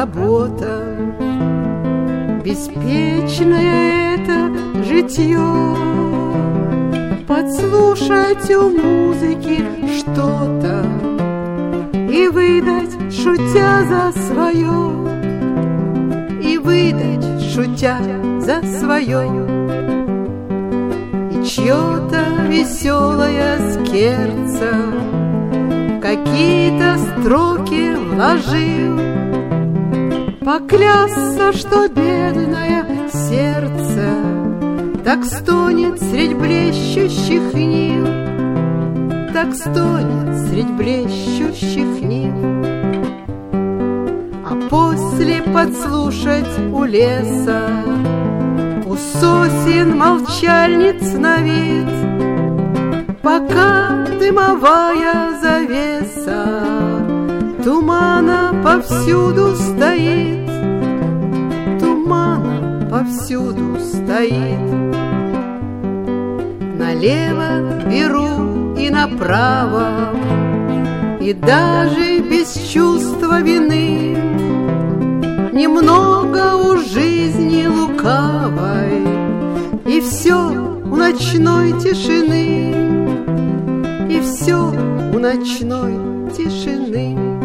работа. Беспечное это житье, подслушать у музыки что-то и выдать, шутя за свое, и выдать, шутя за свое. И чье-то веселое скерце какие-то строки вложил, поклясться, что бедное сердце так стонет средь блещущих нив, так стонет средь блещущих нив. А после подслушать у леса, у сосен молчальниц на вид, пока дымовая завеса тумана повсюду стоит, тумана повсюду стоит. Налево беру и направо, и даже без чувства вины, немного у жизни лукавой, и все у ночной тишины, и все у ночной тишины.